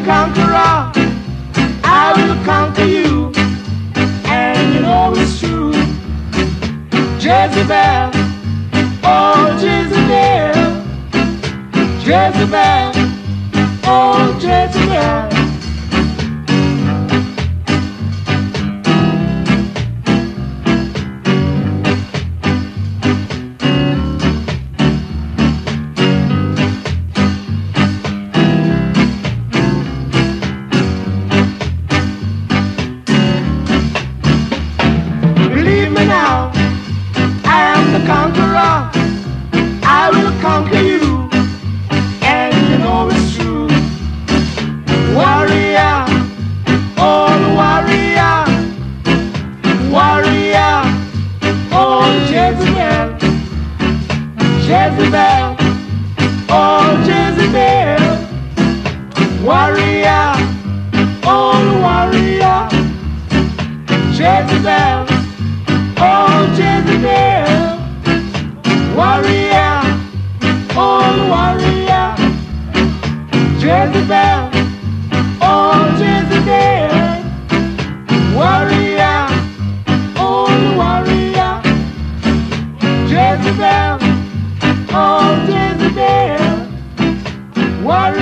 conqueror. I will conquer you. And you know it's true. Jezebel, oh Jezebel, Jezebel, oh Jezebel. Believe me now, I am the conqueror. I will conquer you, and you know it's true. Warrior, oh warrior, warrior, oh Jezebel, Jezebel, oh Jezebel, warrior, oh warrior, Jezebel, oh Jezebel, warrior, oh warrior, Jezebel, oh Jezebel, warrior, oh warrior, Jezebel, oh Jezebel, warrior.